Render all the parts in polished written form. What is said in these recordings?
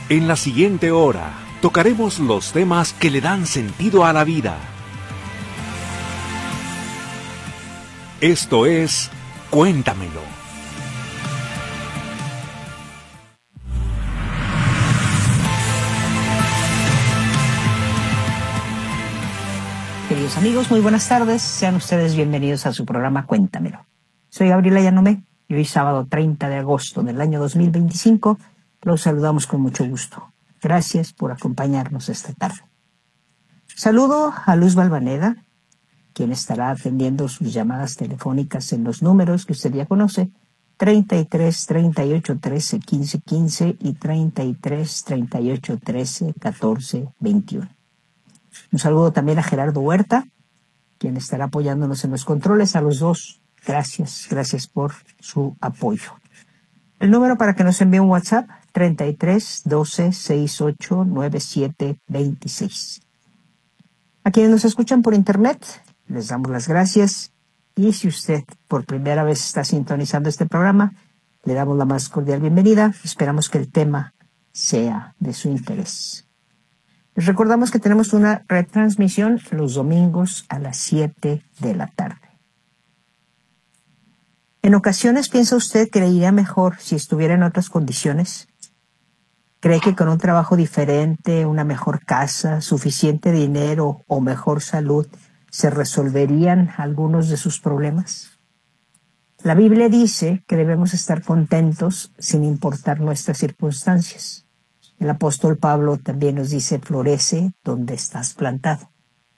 En la siguiente hora, tocaremos los temas que le dan sentido a la vida. Esto es Cuéntamelo. Queridos amigos, muy buenas tardes. Sean ustedes bienvenidos a su programa Cuéntamelo. Soy Gabriela Yanomé y hoy sábado 30 de agosto del año 2025 los saludamos con mucho gusto. Gracias por acompañarnos esta tarde. Saludo a Luz Balvaneda, quien estará atendiendo sus llamadas telefónicas en los números que usted ya conoce, 33 38 13 15 15 y 33 38 13 14 21. Un saludo también a Gerardo Huerta, quien estará apoyándonos en los controles. A los dos, gracias por su apoyo. El número para que nos envíe un WhatsApp, 33 12 68 97 26. A quienes nos escuchan por internet, les damos las gracias. Y si usted por primera vez está sintonizando este programa, le damos la más cordial bienvenida. Esperamos que el tema sea de su interés. Les recordamos que tenemos una retransmisión los domingos a las 7 de la tarde. En ocasiones piensa usted que le iría mejor si estuviera en otras condiciones. ¿Cree que con un trabajo diferente, una mejor casa, suficiente dinero o mejor salud se resolverían algunos de sus problemas? La Biblia dice que debemos estar contentos sin importar nuestras circunstancias. El apóstol Pablo también nos dice, florece donde estás plantado.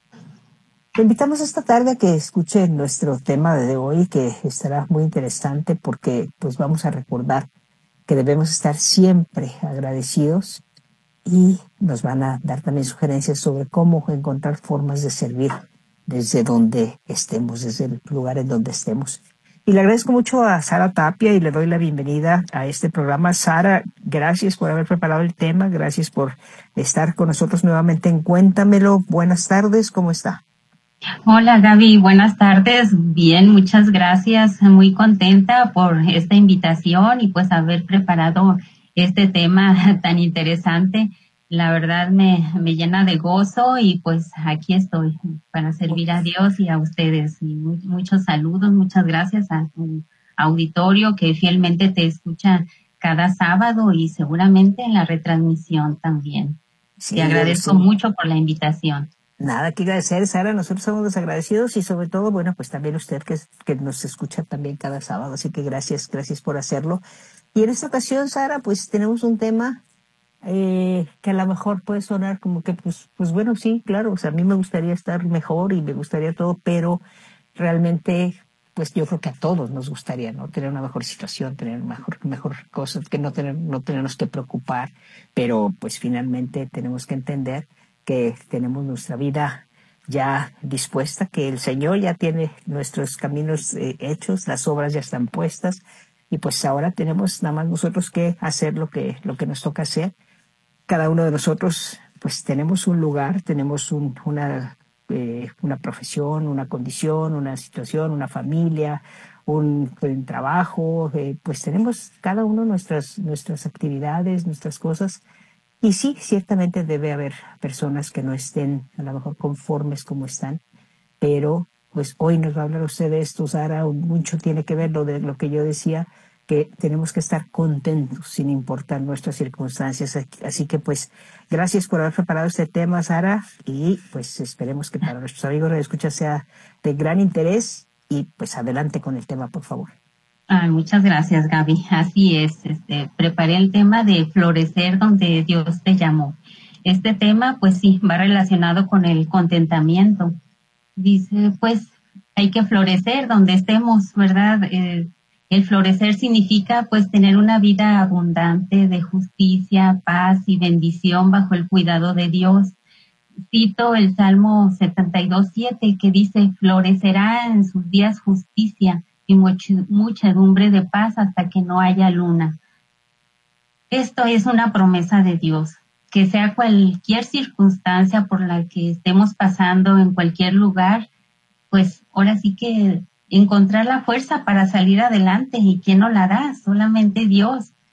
Te invitamos esta tarde a que escuche nuestro tema de hoy, que estará muy interesante porque pues vamos a recordar que debemos estar siempre agradecidos y nos van a dar también sugerencias sobre cómo encontrar formas de servir desde donde estemos, desde el lugar en donde estemos. Y le agradezco mucho a Sara Tapia y le doy la bienvenida a este programa. Sara, gracias por haber preparado el tema, gracias por estar con nosotros nuevamente en Cuéntamelo. Buenas tardes, ¿cómo está? Hola Gaby, buenas tardes. Bien, muchas gracias. Muy contenta por esta invitación y pues haber preparado este tema tan interesante. La verdad me llena de gozo y pues aquí estoy para servir a Dios y a ustedes. Y muchos saludos, muchas gracias a tu auditorio que fielmente te escucha cada sábado y seguramente en la retransmisión también. Sí, te agradezco mucho por la invitación. Nada que agradecer, Sara, nosotros somos los agradecidos y sobre todo, bueno, pues también usted que nos escucha también cada sábado, así que gracias por hacerlo. Y en esta ocasión, Sara, pues tenemos un tema que a lo mejor puede sonar como que, pues bueno, sí, claro, o sea, a mí me gustaría estar mejor y me gustaría todo, pero realmente, pues yo creo que a todos nos gustaría, ¿no? Tener una mejor situación, tener mejor cosas, que no tenernos que preocupar, pero pues finalmente tenemos que entender que tenemos nuestra vida ya dispuesta, que el Señor ya tiene nuestros caminos hechos, las obras ya están puestas, y pues ahora tenemos nada más nosotros que hacer lo que nos toca hacer. Cada uno de nosotros pues tenemos un lugar, tenemos una profesión, una condición, una situación, una familia, un trabajo, pues tenemos cada uno nuestras actividades, nuestras cosas. Y sí, ciertamente debe haber personas que no estén a lo mejor conformes como están, pero pues hoy nos va a hablar usted de esto, Sara, mucho tiene que ver lo que yo decía, que tenemos que estar contentos sin importar nuestras circunstancias. Así que pues gracias por haber preparado este tema, Sara, y pues esperemos que para nuestros amigos de escucha sea de gran interés y pues adelante con el tema, por favor. Muchas gracias, Gaby. Así es, preparé el tema de florecer donde Dios te llamó. Este tema, pues sí, va relacionado con el contentamiento. Dice, pues, hay que florecer donde estemos, ¿verdad? El florecer significa, pues, tener una vida abundante de justicia, paz y bendición bajo el cuidado de Dios. Cito el Salmo 72:7 que dice, florecerá en sus días justicia y muchedumbre de paz hasta que no haya luna. Esto es una promesa de Dios, que sea cualquier circunstancia por la que estemos pasando en cualquier lugar, pues ahora sí que encontrar la fuerza para salir adelante. ¿Y quién nos la da? Solamente Dios.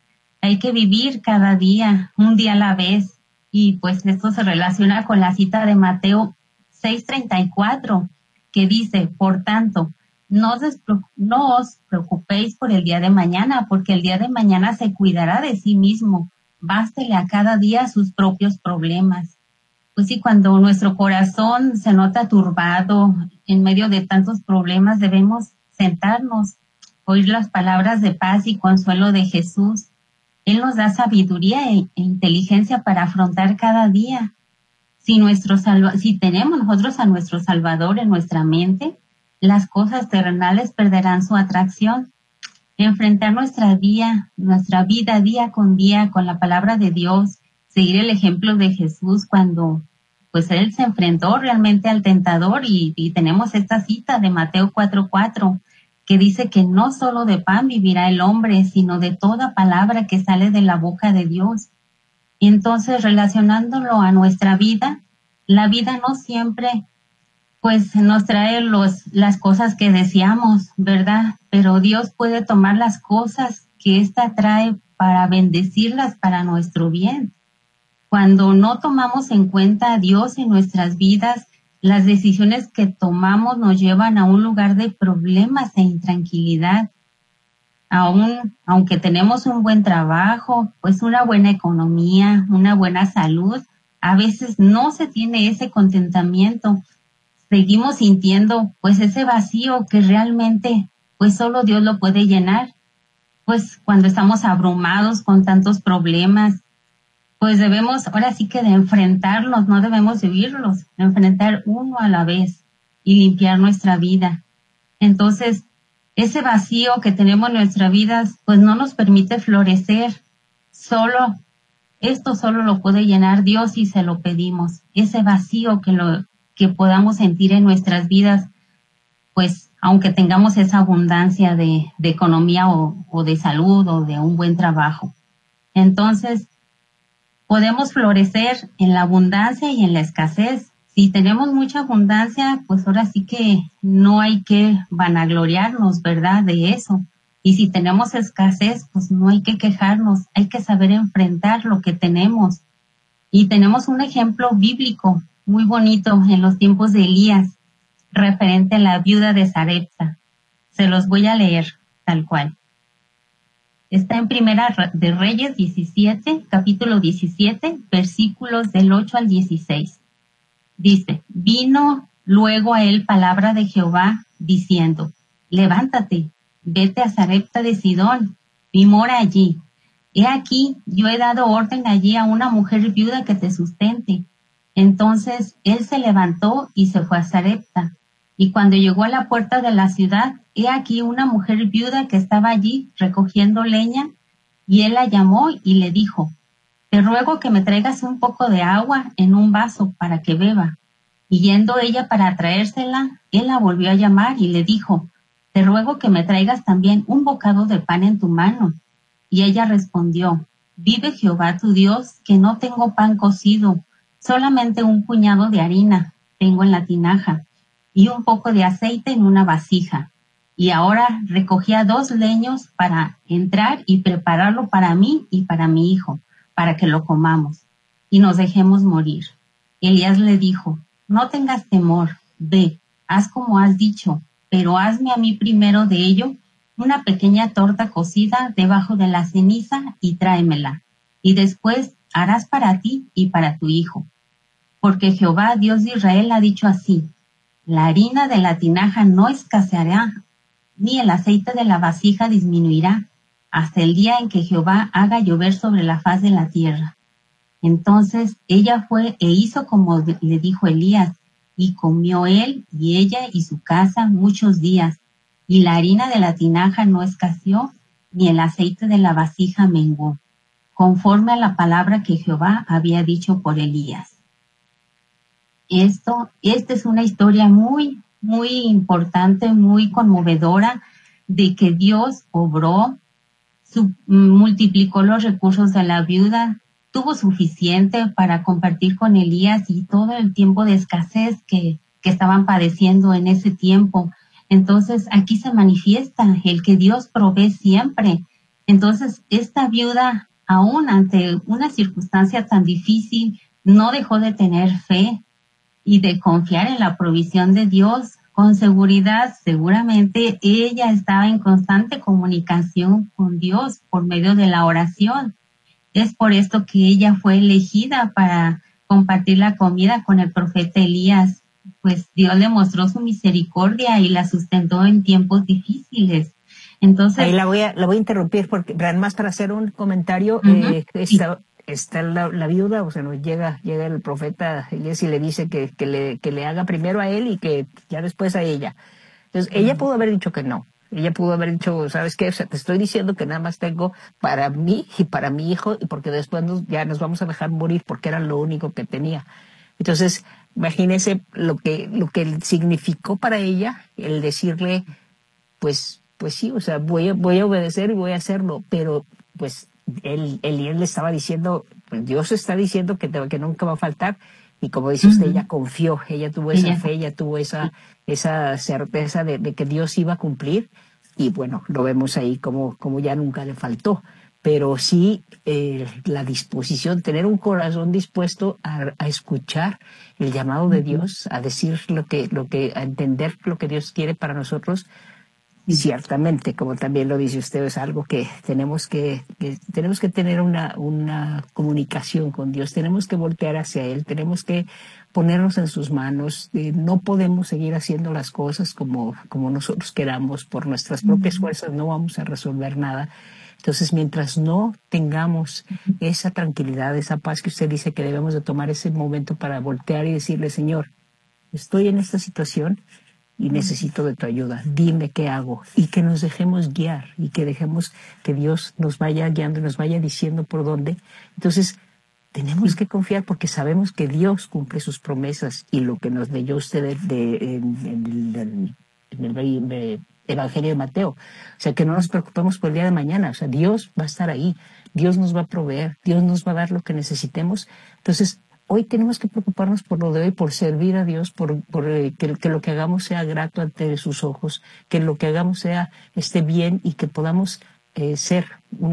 hay que vivir cada día, un día a la vez. Y pues esto se relaciona con la cita de Mateo 6:34, que dice, por tanto, no os preocupéis por el día de mañana, porque el día de mañana se cuidará de sí mismo. Bástele a cada día sus propios problemas. Pues sí, cuando nuestro corazón se nota turbado en medio de tantos problemas, debemos sentarnos, oír las palabras de paz y consuelo de Jesús. Él nos da sabiduría e inteligencia para afrontar cada día. Si tenemos nosotros a nuestro Salvador en nuestra mente, las cosas terrenales perderán su atracción. Enfrentar nuestra vida día con día con la palabra de Dios, seguir el ejemplo de Jesús cuando pues Él se enfrentó realmente al tentador y tenemos esta cita de Mateo 4:4 que dice que no solo de pan vivirá el hombre, sino de toda palabra que sale de la boca de Dios. Y entonces, relacionándolo a nuestra vida, la vida no siempre pues nos trae las cosas que deseamos, ¿verdad? Pero Dios puede tomar las cosas que ésta trae para bendecirlas para nuestro bien. Cuando no tomamos en cuenta a Dios en nuestras vidas, las decisiones que tomamos nos llevan a un lugar de problemas e intranquilidad. Aunque tenemos un buen trabajo, pues una buena economía, una buena salud, a veces no se tiene ese contentamiento. Seguimos sintiendo pues ese vacío que realmente pues solo Dios lo puede llenar. Pues cuando estamos abrumados con tantos problemas, pues debemos ahora sí que de enfrentarlos, no debemos vivirlos, enfrentar uno a la vez y limpiar nuestra vida. Entonces, ese vacío que tenemos en nuestra vida, pues no nos permite florecer. Esto solo lo puede llenar Dios si se lo pedimos. Ese vacío que podamos sentir en nuestras vidas, pues aunque tengamos esa abundancia de economía o de salud o de un buen trabajo. Entonces, podemos florecer en la abundancia y en la escasez. Si tenemos mucha abundancia, pues ahora sí que no hay que vanagloriarnos, ¿verdad?, de eso. Y si tenemos escasez, pues no hay que quejarnos, hay que saber enfrentar lo que tenemos. Y tenemos un ejemplo bíblico muy bonito en los tiempos de Elías, referente a la viuda de Sarepta. Se los voy a leer tal cual. Está en Primera de Reyes 17, capítulo 17, versículos del 8 al 16. Dice, vino luego a él palabra de Jehová, diciendo, levántate, vete a Sarepta de Sidón, y mora allí. He aquí, yo he dado orden allí a una mujer viuda que te sustente. Entonces él se levantó y se fue a Sarepta. Y cuando llegó a la puerta de la ciudad, he aquí una mujer viuda que estaba allí recogiendo leña, y él la llamó y le dijo, te ruego que me traigas un poco de agua en un vaso para que beba. Y yendo ella para traérsela, él la volvió a llamar y le dijo, te ruego que me traigas también un bocado de pan en tu mano. Y ella respondió, vive Jehová tu Dios, que no tengo pan cocido, solamente un puñado de harina tengo en la tinaja, y un poco de aceite en una vasija. Y ahora recogía 2 leños para entrar y prepararlo para mí y para mi hijo, para que lo comamos, y nos dejemos morir. Elías le dijo, no tengas temor, ve, haz como has dicho, pero hazme a mí primero de ello una pequeña torta cocida debajo de la ceniza y tráemela, y después harás para ti y para tu hijo. Porque Jehová, Dios de Israel, ha dicho así, la harina de la tinaja no escaseará, ni el aceite de la vasija disminuirá, hasta el día en que Jehová haga llover sobre la faz de la tierra. Entonces ella fue e hizo como le dijo Elías, y comió él y ella y su casa muchos días, y la harina de la tinaja no escaseó, ni el aceite de la vasija menguó, conforme a la palabra que Jehová había dicho por Elías. Esta es una historia muy, muy importante, muy conmovedora, de que Dios obró, multiplicó los recursos de la viuda, tuvo suficiente para compartir con Elías y todo el tiempo de escasez que estaban padeciendo en ese tiempo. Entonces aquí se manifiesta el que Dios provee siempre. Entonces esta viuda aún ante una circunstancia tan difícil, no dejó de tener fe y de confiar en la provisión de Dios. Con seguridad, seguramente ella estaba en constante comunicación con Dios por medio de la oración. Es por esto que ella fue elegida para compartir la comida con el profeta Elías, pues Dios le mostró su misericordia y la sustentó en tiempos difíciles. Entonces, ahí la voy a interrumpir porque además para hacer un comentario, está la viuda, o sea, nos llega el profeta Elías y le dice que le haga primero a él y que ya después a ella. Entonces, ella pudo haber dicho que no. Ella pudo haber dicho, ¿sabes qué? O sea, te estoy diciendo que nada más tengo para mí y para mi hijo y porque después ya nos vamos a dejar morir porque era lo único que tenía. Entonces, imagínese lo que significó para ella el decirle, pues sí, o sea, voy a obedecer y voy a hacerlo, pero pues él le estaba diciendo, pues Dios está diciendo que nunca va a faltar, y como dice usted, ella confió, ella tuvo esa fe, ella tuvo esa certeza de que Dios iba a cumplir, y bueno, lo vemos ahí como ya nunca le faltó. Pero sí, la disposición, tener un corazón dispuesto a escuchar el llamado de Dios, a decir a entender lo que Dios quiere para nosotros. Ciertamente, como también lo dice usted, es algo que tenemos que tener una comunicación con Dios, tenemos que voltear hacia Él, tenemos que ponernos en sus manos. No podemos seguir haciendo las cosas como nosotros queramos, por nuestras propias fuerzas no vamos a resolver nada. Entonces, mientras no tengamos esa tranquilidad, esa paz que usted dice, que debemos de tomar ese momento para voltear y decirle, Señor, estoy en esta situación y necesito de tu ayuda, dime qué hago, y que nos dejemos guiar y que dejemos que Dios nos vaya guiando y nos vaya diciendo por dónde. Entonces, tenemos que confiar porque sabemos que Dios cumple sus promesas, y lo que nos leyó usted en el Evangelio de Mateo. O sea, que no nos preocupemos por el día de mañana. O sea, Dios va a estar ahí, Dios nos va a proveer, Dios nos va a dar lo que necesitemos. Entonces, hoy tenemos que preocuparnos por lo de hoy, por servir a Dios, por que lo que hagamos sea grato ante sus ojos, que lo que hagamos esté bien, y que podamos ser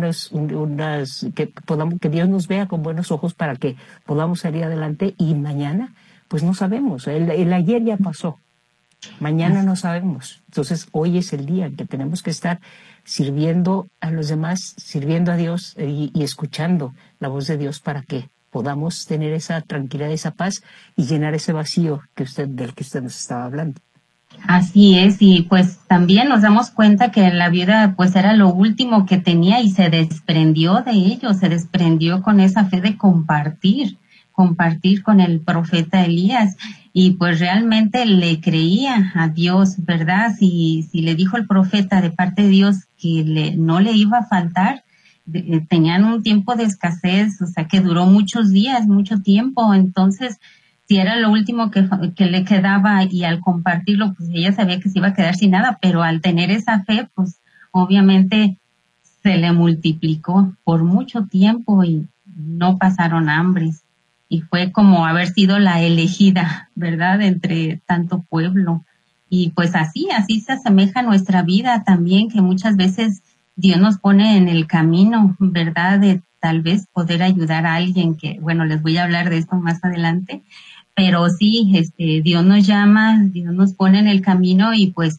que Dios nos vea con buenos ojos para que podamos salir adelante. Y mañana, pues no sabemos, el ayer ya pasó, mañana no sabemos. Entonces, hoy es el día en que tenemos que estar sirviendo a los demás, sirviendo a Dios y escuchando la voz de Dios para que podamos tener esa tranquilidad, esa paz y llenar ese vacío del que usted nos estaba hablando. Así es, y pues también nos damos cuenta que la viuda pues era lo último que tenía y se desprendió de ello, se desprendió con esa fe de compartir con el profeta Elías, y pues realmente le creía a Dios, ¿verdad? Si le dijo el profeta de parte de Dios que no le iba a faltar, tenían un tiempo de escasez, o sea que duró muchos días, mucho tiempo. Entonces, si era lo último que le quedaba, y al compartirlo, pues ella sabía que se iba a quedar sin nada, pero al tener esa fe, pues obviamente se le multiplicó por mucho tiempo y no pasaron hambres. Y fue como haber sido la elegida, ¿verdad?, entre tanto pueblo. Y pues así se asemeja nuestra vida también, que muchas veces Dios nos pone en el camino, ¿verdad?, de tal vez poder ayudar a alguien, que, bueno, les voy a hablar de esto más adelante, pero sí, Dios nos llama, Dios nos pone en el camino, y pues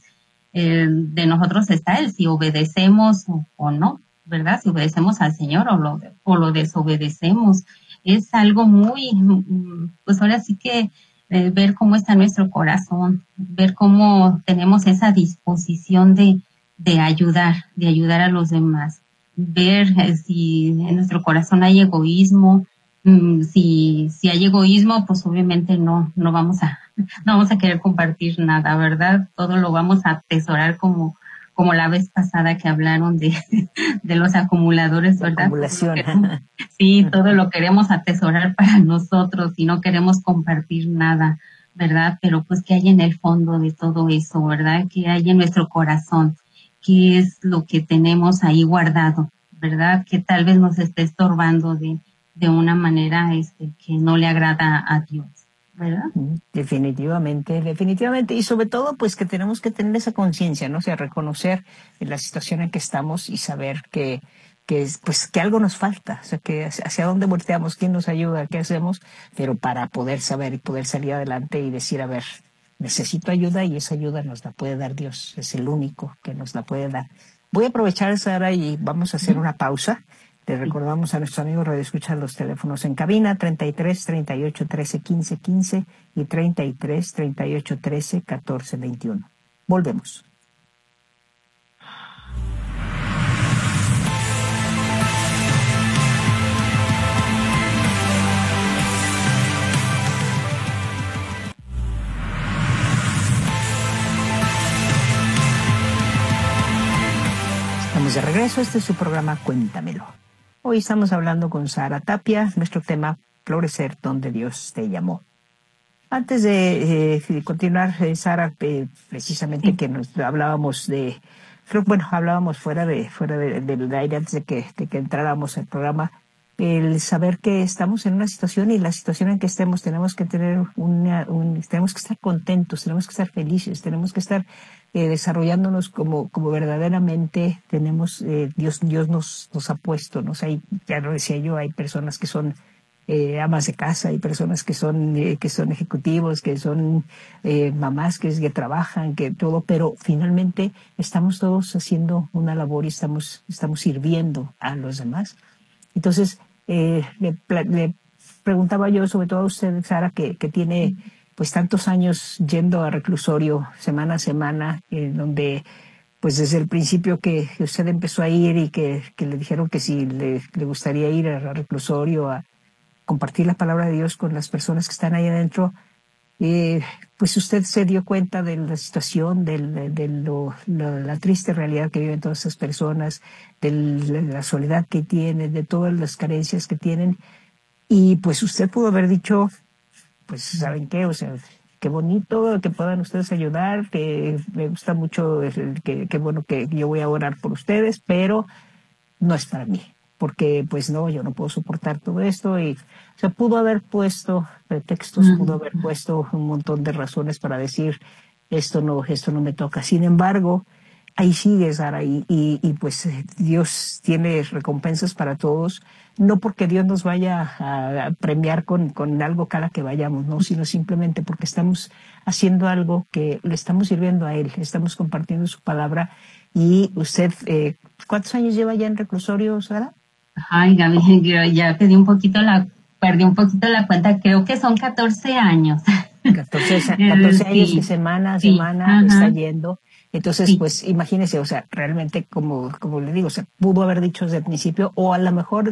de nosotros está el si obedecemos o no, ¿verdad?, si obedecemos al Señor o lo desobedecemos. Es algo muy, pues ahora sí que ver cómo está nuestro corazón, ver cómo tenemos esa disposición de ayudar a los demás, ver si en nuestro corazón hay egoísmo. Si hay egoísmo, pues obviamente no vamos a querer compartir nada, ¿verdad? Todo lo vamos a atesorar como la vez pasada que hablaron de los acumuladores, ¿verdad? Acumulación. Sí, todo lo queremos atesorar para nosotros y no queremos compartir nada, ¿verdad? Pero pues, ¿qué hay en el fondo de todo eso, verdad? ¿Qué hay en nuestro corazón? ¿Qué es lo que tenemos ahí guardado, verdad? Que tal vez nos esté estorbando de una manera que no le agrada a Dios, ¿verdad? Definitivamente. Y sobre todo, pues que tenemos que tener esa conciencia, ¿no? O sea, reconocer la situación en que estamos y saber que pues que algo nos falta, o sea, que hacia dónde volteamos, quién nos ayuda, qué hacemos, pero para poder saber y poder salir adelante y decir, a ver, necesito ayuda y esa ayuda nos la puede dar Dios, es el único que nos la puede dar. Voy a aprovechar, Sara, y vamos a hacer una pausa. Le recordamos a nuestros amigos radioescuchas los teléfonos en cabina 33 38 13 15 15 y 33 38 13 14 21. Volvemos. Estamos de regreso, este es su programa Cuéntamelo. Hoy estamos hablando con Sara Tapia, nuestro tema Florecer donde Dios te llamó. Antes de continuar, Sara, precisamente que nos hablábamos hablábamos fuera del aire antes de que entráramos al programa, el saber que estamos en una situación y la situación en que estemos tenemos que tener tenemos que estar contentos, tenemos que estar felices, tenemos que estar desarrollándonos como verdaderamente tenemos, Dios nos ha puesto, ¿no? O sea, ya lo decía yo, hay personas que son amas de casa, hay personas que son ejecutivos, que son mamás que trabajan, que todo, pero finalmente estamos todos haciendo una labor y estamos sirviendo a los demás. Entonces, le preguntaba yo, sobre todo a usted, Sara, que tiene pues tantos años yendo a reclusorio semana a semana, donde pues desde el principio que usted empezó a ir y que le dijeron que si le gustaría ir al reclusorio a compartir la palabra de Dios con las personas que están ahí adentro, pues usted se dio cuenta de la situación, la triste realidad que viven todas esas personas, de la soledad que tienen, de todas las carencias que tienen. Y pues usted pudo haber dicho, pues ¿saben qué? O sea, qué bonito que puedan ustedes ayudar, que me gusta mucho, que bueno que yo voy a orar por ustedes, pero no es para mí. Porque pues no, yo no puedo soportar todo esto y o sea, pudo haber puesto pretextos, pudo haber puesto un montón de razones para decir esto no me toca. Sin embargo, ahí sigue Sara y pues Dios tiene recompensas para todos, no porque Dios nos vaya a premiar con algo cada que vayamos, no, sino simplemente porque estamos haciendo algo que le estamos sirviendo a Él, estamos compartiendo su palabra. Y usted, ¿cuántos años lleva ya en reclusorio, Sara? Ay, Gaby, yo ya perdí un poquito la cuenta, creo que son 14 años. 14 años Sí, que semana a sí, semana está ajá, yendo. Entonces, sí. pues imagínese, o sea, realmente como le digo, o sea, pudo haber dicho desde el principio, o a lo mejor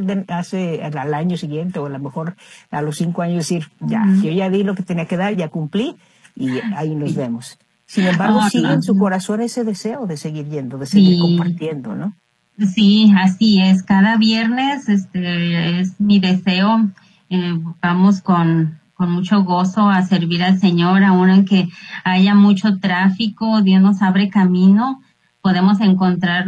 al año siguiente, o a lo mejor a los 5 años decir, ya, yo ya di lo que tenía que dar, ya cumplí, y ahí nos vemos. Sin embargo, Oh, sigue en su no. corazón ese deseo de seguir yendo, de seguir Sí, compartiendo, ¿no? sí, así es. Cada viernes, es mi deseo. Vamos con mucho gozo a servir al Señor, aun en que haya mucho tráfico, Dios nos abre camino. Podemos encontrar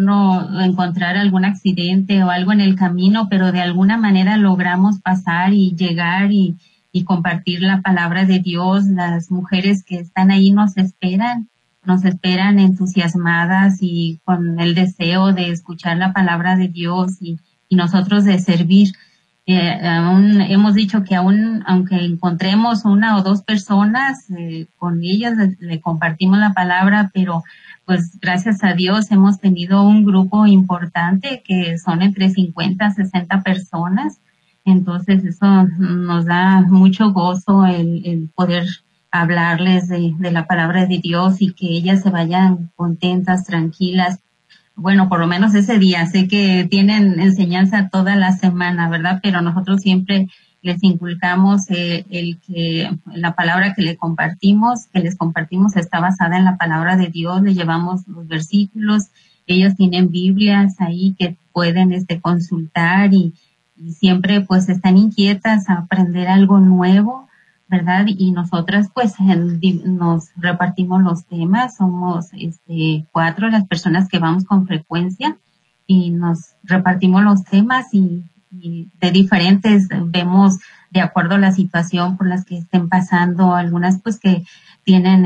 algún accidente o algo en el camino, pero de alguna manera logramos pasar y llegar y compartir la palabra de Dios. Las mujeres que están ahí nos esperan entusiasmadas y con el deseo de escuchar la palabra de Dios y nosotros de servir. Aún hemos dicho que aunque encontremos una o dos personas, con ellas le compartimos la palabra, pero pues gracias a Dios hemos tenido un grupo importante que son entre 50 a 60 personas. Entonces eso nos da mucho gozo el poder hablarles de la palabra de Dios y que ellas se vayan contentas, tranquilas. Bueno, por lo menos ese día. Sé que tienen enseñanza toda la semana, ¿verdad? Pero nosotros siempre les inculcamos el que la palabra que les compartimos está basada en la palabra de Dios. Le llevamos los versículos. Ellos tienen Biblias ahí que pueden consultar y siempre pues están inquietas a aprender algo nuevo, ¿verdad? Y nosotras pues nos repartimos los temas, somos 4 las personas que vamos con frecuencia y nos repartimos los temas y de diferentes, vemos de acuerdo a la situación por las que estén pasando, algunas pues que tienen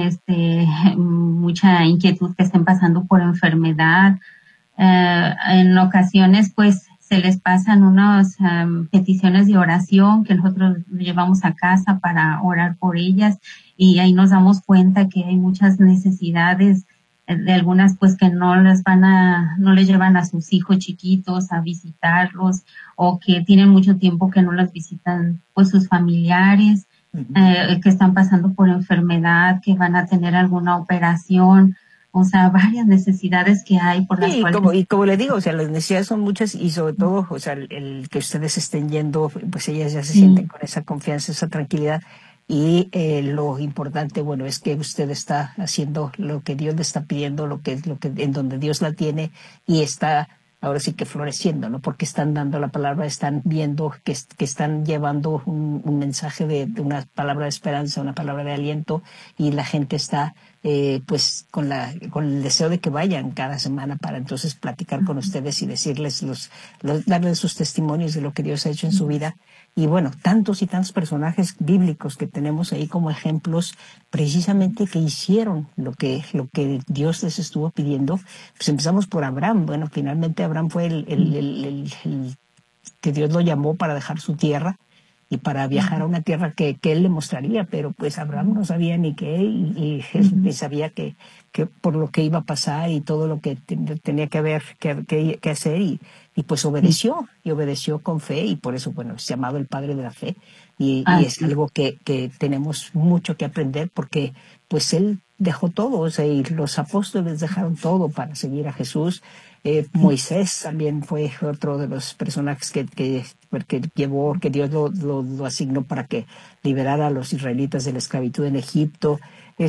mucha inquietud, que estén pasando por enfermedad. En ocasiones pues se les pasan unas peticiones de oración que nosotros llevamos a casa para orar por ellas, y ahí nos damos cuenta que hay muchas necesidades de algunas pues que no les llevan a sus hijos chiquitos a visitarlos, o que tienen mucho tiempo que no las visitan pues sus familiares, que están pasando por enfermedad, que van a tener alguna operación, o sea, varias necesidades que hay por las cuales... Como le digo, o sea, las necesidades son muchas, y sobre todo, o sea, el que ustedes estén yendo, pues ellas ya se sienten con esa confianza, esa tranquilidad. Y lo importante, bueno, es que usted está haciendo lo que Dios le está pidiendo, lo que en donde Dios la tiene, y está ahora sí que floreciendo, ¿no? Porque están dando la palabra, están viendo que están llevando un mensaje de una palabra de esperanza, una palabra de aliento, y la gente está pues con el deseo de que vayan cada semana para entonces platicar con ustedes y decirles darles sus testimonios de lo que Dios ha hecho en su vida. Y bueno, tantos y tantos personajes bíblicos que tenemos ahí como ejemplos, precisamente que hicieron lo que Dios les estuvo pidiendo. Pues empezamos por Abraham. Bueno, finalmente Abraham fue el que Dios lo llamó para dejar su tierra y para viajar a una tierra que él le mostraría, pero pues Abraham no sabía ni qué, y él sabía que por lo que iba a pasar y todo lo que tenía que hacer, y pues obedeció con fe, y por eso, bueno, es llamado el padre de la fe, y es algo que tenemos mucho que aprender, porque pues él dejó todo, o sea, y los apóstoles dejaron todo para seguir a Jesús. Moisés también fue otro de los personajes que Dios lo asignó para que liberara a los israelitas de la esclavitud en Egipto.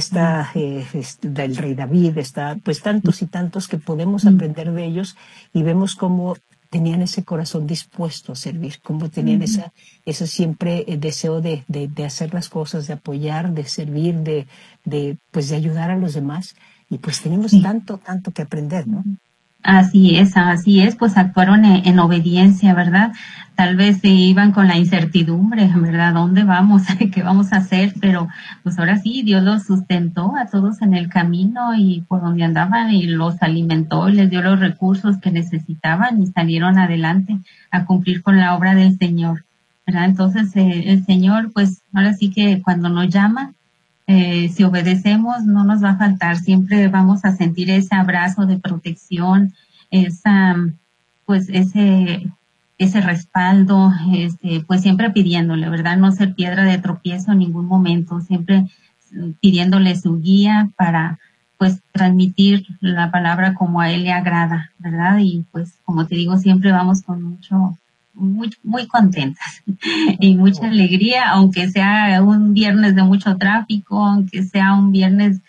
Del rey David, pues tantos y tantos que podemos aprender de ellos, y vemos cómo tenían ese corazón dispuesto a servir, cómo tenían ese siempre deseo de hacer las cosas, de apoyar, de servir, de ayudar a los demás, y pues tenemos tanto que aprender, ¿no? Así es, pues actuaron en obediencia, ¿verdad? Tal vez se iban con la incertidumbre, ¿verdad? ¿Dónde vamos? ¿Qué vamos a hacer? Pero pues ahora sí, Dios los sustentó a todos en el camino y por donde andaban, y los alimentó y les dio los recursos que necesitaban, y salieron adelante a cumplir con la obra del Señor, ¿verdad? Entonces el Señor, pues ahora sí que cuando nos llama, si obedecemos, no nos va a faltar, siempre vamos a sentir ese abrazo de protección, pues ese respaldo, pues siempre pidiéndole, ¿verdad? No ser piedra de tropiezo en ningún momento, siempre pidiéndole su guía para pues transmitir la palabra como a él le agrada, ¿verdad? Y pues como te digo, siempre vamos con muy contentas y mucha alegría, aunque sea un viernes de mucho tráfico, aunque sea un viernes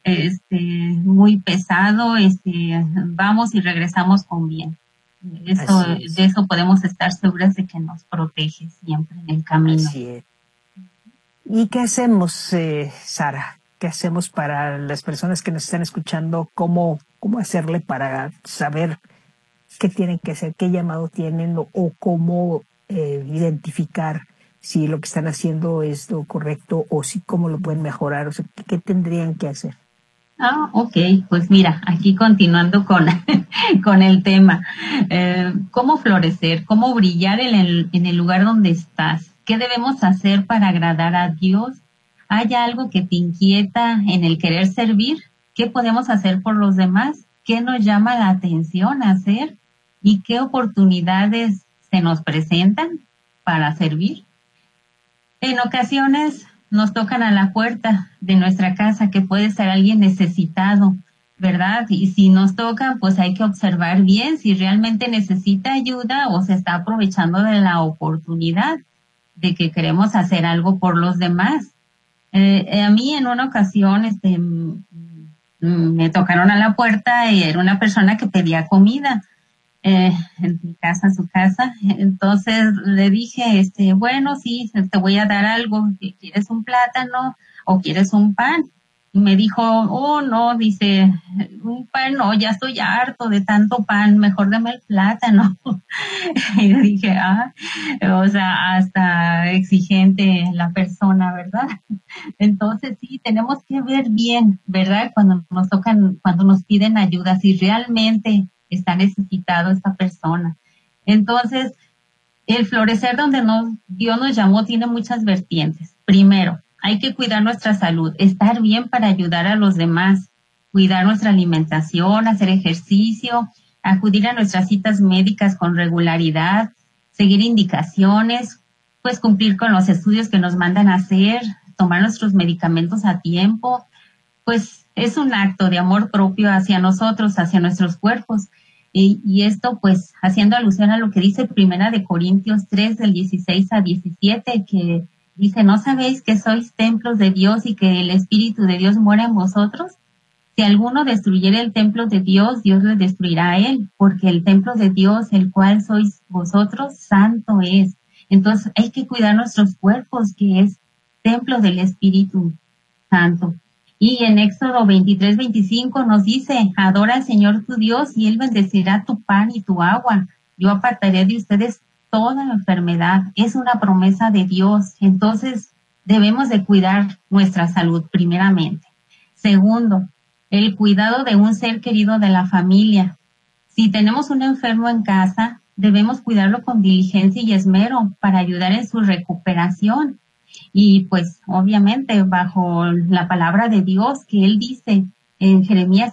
muy pesado, vamos y regresamos con bien. De eso podemos estar seguras de que nos protege siempre en el camino. Así es. ¿Y qué hacemos, Sara? ¿Qué hacemos para las personas que nos están escuchando? ¿Cómo hacerle para saber qué tienen que hacer, qué llamado tienen, o cómo identificar si lo que están haciendo es lo correcto, o si cómo lo pueden mejorar? O sea, ¿qué tendrían que hacer? Ok, pues mira, aquí continuando con el tema, cómo florecer, cómo brillar en el lugar donde estás. ¿Qué debemos hacer para agradar a Dios? ¿Hay algo que te inquieta en el querer servir? ¿Qué podemos hacer por los demás? ¿Qué nos llama la atención hacer? ¿Y qué oportunidades se nos presentan para servir? En ocasiones nos tocan a la puerta de nuestra casa, que puede ser alguien necesitado, ¿verdad? Y si nos tocan, pues hay que observar bien si realmente necesita ayuda o se está aprovechando de la oportunidad de que queremos hacer algo por los demás. A mí en una ocasión me tocaron a la puerta y era una persona que pedía comida en mi casa, en su casa. Entonces le dije, bueno, sí, te voy a dar algo. ¿Quieres un plátano o quieres un pan? Y me dijo, oh, no, dice, un pan no, ya estoy harto de tanto pan, mejor dame el plátano. Y yo dije, o sea, hasta exigente la persona, ¿verdad? Entonces sí, tenemos que ver bien, ¿verdad? Cuando nos tocan, cuando nos piden ayuda, si realmente está necesitado esta persona. Entonces, el florecer donde Dios nos llamó tiene muchas vertientes. Primero, hay que cuidar nuestra salud, estar bien para ayudar a los demás, cuidar nuestra alimentación, hacer ejercicio, acudir a nuestras citas médicas con regularidad, seguir indicaciones, pues cumplir con los estudios que nos mandan a hacer, tomar nuestros medicamentos a tiempo, pues es un acto de amor propio hacia nosotros, hacia nuestros cuerpos. Y esto pues haciendo alusión a lo que dice Primera de Corintios 3 del 16 a 17, que dice, ¿no sabéis que sois templos de Dios y que el Espíritu de Dios mora en vosotros? Si alguno destruyere el templo de Dios, Dios le destruirá a él, porque el templo de Dios, el cual sois vosotros, santo es. Entonces hay que cuidar nuestros cuerpos, que es templo del Espíritu Santo. Y en Éxodo 23-25 nos dice, adora al Señor tu Dios y Él bendecirá tu pan y tu agua. Yo apartaré de ustedes toda enfermedad. Es una promesa de Dios. Entonces debemos de cuidar nuestra salud primeramente. Segundo, el cuidado de un ser querido de la familia. Si tenemos un enfermo en casa, debemos cuidarlo con diligencia y esmero para ayudar en su recuperación. Y pues obviamente bajo la palabra de Dios que Él dice en Jeremías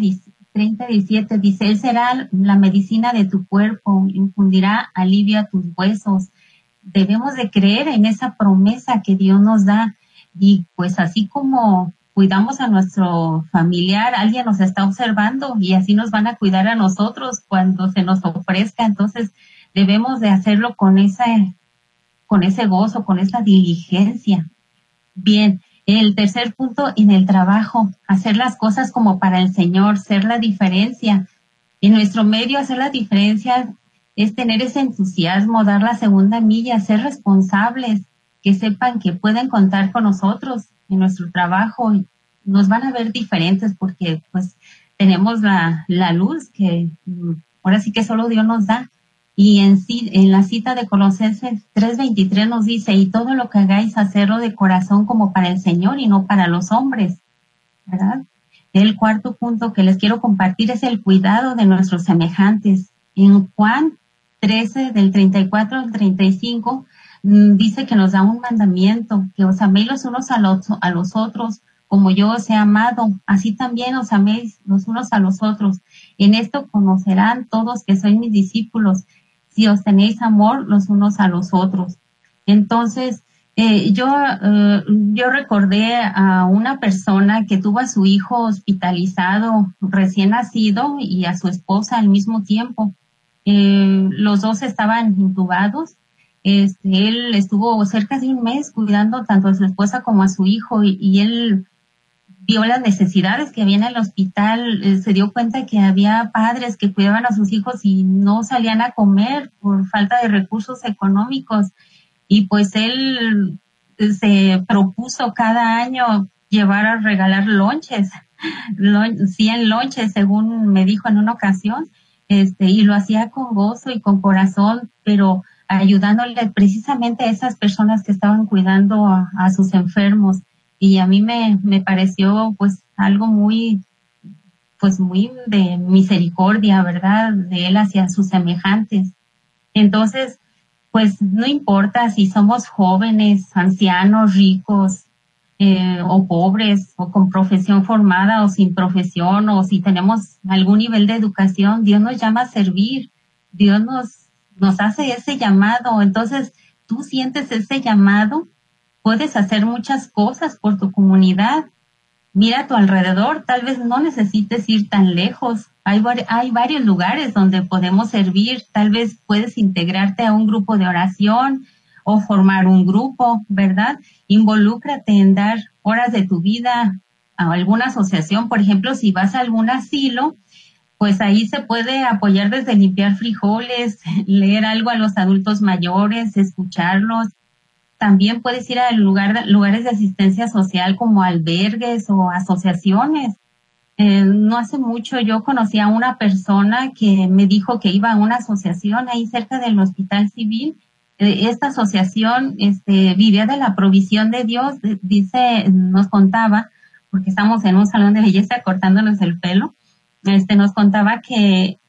30:17, dice, Él será la medicina de tu cuerpo, infundirá alivio a tus huesos. Debemos de creer en esa promesa que Dios nos da. Y pues así como cuidamos a nuestro familiar, alguien nos está observando y así nos van a cuidar a nosotros cuando se nos ofrezca. Entonces debemos de hacerlo con ese gozo, con esa diligencia. Bien, el tercer punto, en el trabajo, hacer las cosas como para el Señor, ser la diferencia. En nuestro medio, hacer la diferencia es tener ese entusiasmo, dar la segunda milla, ser responsables, que sepan que pueden contar con nosotros en nuestro trabajo. Nos van a ver diferentes porque pues tenemos la luz que ahora sí que solo Dios nos da. Y en la cita de Colosenses 3:23 nos dice, y todo lo que hagáis, hacerlo de corazón como para el Señor y no para los hombres, ¿verdad? El cuarto punto que les quiero compartir es el cuidado de nuestros semejantes. En Juan 13, del 34 al 35, dice que nos da un mandamiento, que os améis los unos a los otros, como yo os he amado, así también os améis los unos a los otros. En esto conocerán todos que sois mis discípulos, si os tenéis amor los unos a los otros. Entonces, yo recordé a una persona que tuvo a su hijo hospitalizado recién nacido y a su esposa al mismo tiempo. Los dos estaban intubados. Él estuvo cerca de un mes cuidando tanto a su esposa como a su hijo y él vio las necesidades que había en el hospital, se dio cuenta que había padres que cuidaban a sus hijos y no salían a comer por falta de recursos económicos. Y pues él se propuso cada año llevar a regalar lonches, 100 lonches, según me dijo en una ocasión, y lo hacía con gozo y con corazón, pero ayudándole precisamente a esas personas que estaban cuidando a sus enfermos. Y a mí me pareció pues algo muy de misericordia, ¿verdad? De él hacia sus semejantes. Entonces, pues no importa si somos jóvenes, ancianos, ricos, o pobres, o con profesión formada, o sin profesión, o si tenemos algún nivel de educación, Dios nos llama a servir. Dios nos hace ese llamado. Entonces, tú sientes ese llamado. Puedes hacer muchas cosas por tu comunidad. Mira a tu alrededor, tal vez no necesites ir tan lejos. Hay varios lugares donde podemos servir. Tal vez puedes integrarte a un grupo de oración o formar un grupo, ¿verdad? Involúcrate en dar horas de tu vida a alguna asociación. Por ejemplo, si vas a algún asilo, pues ahí se puede apoyar desde limpiar frijoles, leer algo a los adultos mayores, escucharlos. También puedes ir a lugares de asistencia social como albergues o asociaciones. No hace mucho yo conocí a una persona que me dijo que iba a una asociación ahí cerca del Hospital Civil. Esta asociación vivía de la provisión de Dios. Nos contaba, porque estamos en un salón de belleza cortándonos el pelo, nos contaba que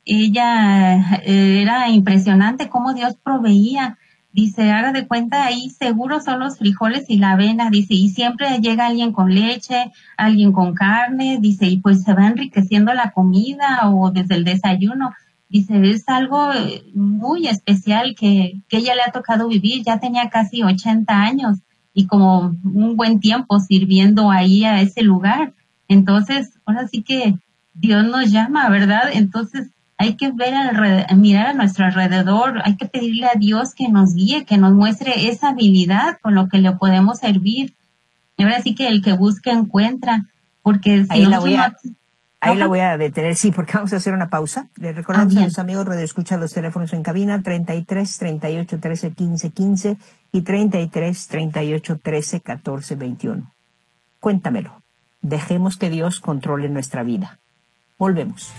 ella era impresionante cómo Dios proveía. Dice, haga de cuenta, ahí seguro son los frijoles y la avena, dice, y siempre llega alguien con leche, alguien con carne, dice, y pues se va enriqueciendo la comida o desde el desayuno. Dice, es algo muy especial que ella le ha tocado vivir, ya tenía casi 80 años y como un buen tiempo sirviendo ahí a ese lugar. Entonces, ahora sí que Dios nos llama, ¿verdad? Entonces, hay que ver mirar a nuestro alrededor, hay que pedirle a Dios que nos guíe, que nos muestre esa habilidad con lo que le podemos servir. Y ahora sí que el que busca encuentra, porque si Ahí la nosotros voy a, no... ahí la Ajá. voy a detener, sí, porque vamos a hacer una pausa. Le recordamos a Bien. los amigos Radio Escucha los teléfonos en cabina 33 38 13 15 15 y 33 38 13 14 21. Cuéntamelo. Dejemos que Dios controle nuestra vida. Volvemos.